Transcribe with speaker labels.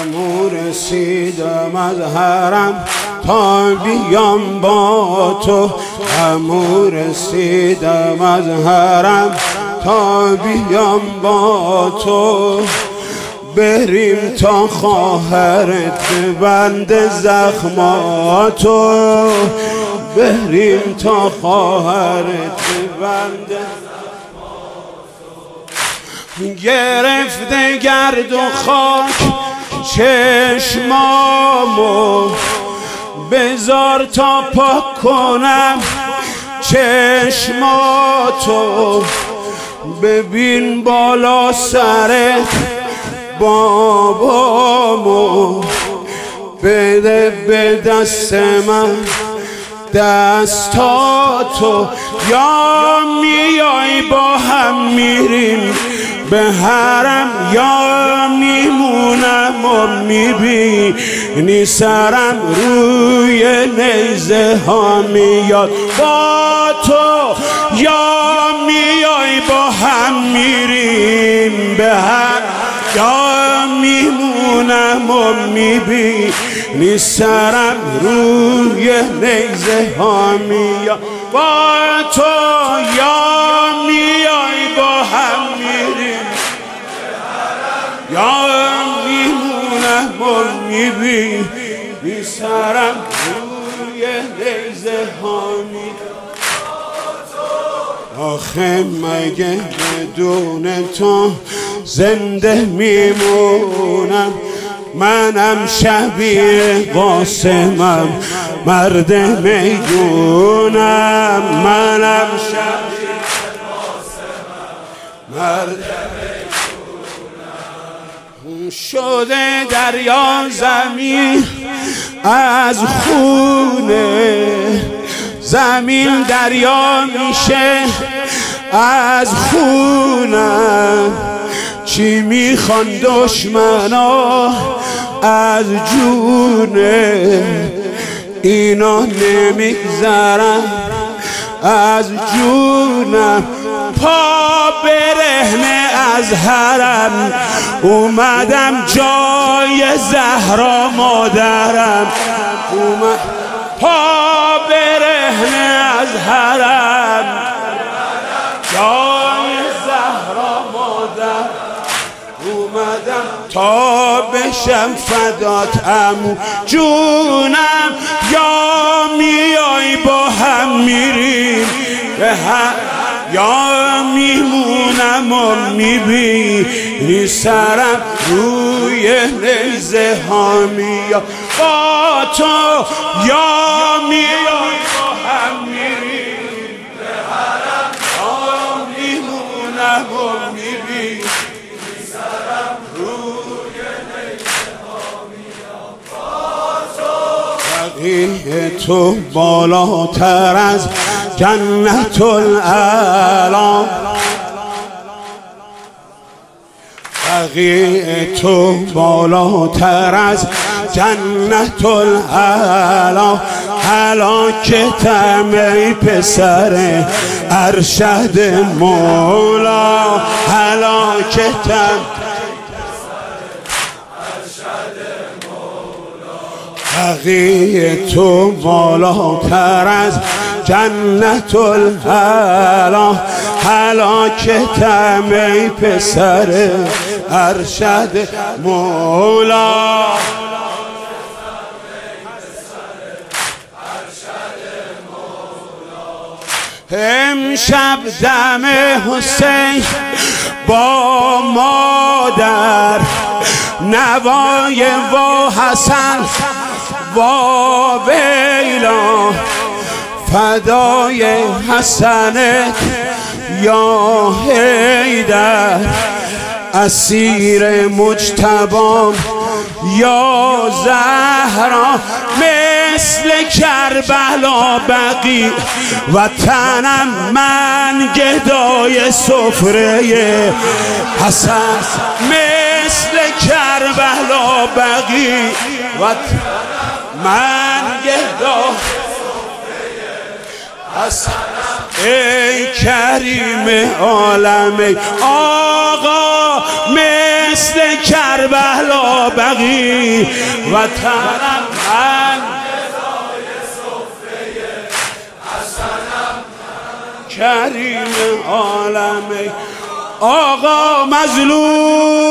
Speaker 1: همون رسیدم از حرم تا بیام با تو، همون رسیدم از حرم تا بیام با تو. بریم تا خواهرت بند زخماتو، بریم تا خواهرت بند زخماتو. گرفته گرد و خاک چشمامو، بذار تا پاک کنم چشماتو. ببین بالا سرت بابامو، بده به دست من دستاتو. یا میای با هم میریم به حرم، یا میمونم و میبینی سرم روی نیزه ها میاد با تو. یا میای با هم میریم به حرم، یا میمونم و میبینی سرم روی نیزه ها میاد با تو. یا میای با هم میریم یا میمونم و میبینی سرم روی نیزه ها میاد. آخه مگه بدون تو زنده میمونم؟ منم شبیه قاسمم مرد میدونم، منم شبیه قاسمم مرد میدونم. شده دریا زمین از خونه، زمین دریا میشه از خونم. چی میخوان دشمنا از جونه، اینا نمیگذرن از جونم. پا برهنه از حرم اومدم جای زهرا مادرم، پا برهنه از حرم جای زهرا مادر اومدم تا بشم فدات عمو جونم. یا میای با هم میریم به هم، یا میمونم و میبینی سرم روی نیزه ها میاد با تو. یا میای با هم میریم به حرم، یا میمونم و میبینی سرم روی نیزه ها میاد با تو. بقیه تو بالاتر از جنت الاعلی، بقیه تو بالاتر از جنت الاعلی. هلاکتم ای پسر ارشد مولا، هلاکتم بقیه تو بالاتر از جنت الاعلی. هلاکتم ای پسر ارشد مولا. امشب دم حسین با مادر، نوای و حسن و ویلا، فدای حسنت یا حیدر، اسیر مجتبام یا زهرا. مثل کربلا بقی وطنم من گدای سفره حسن، مثل کربلا بقی وطنم من گدای حسن. ای کریم عالم آقا، مثل کربلا بلا بقی وطنم من کریم عالمی آقا مظلوم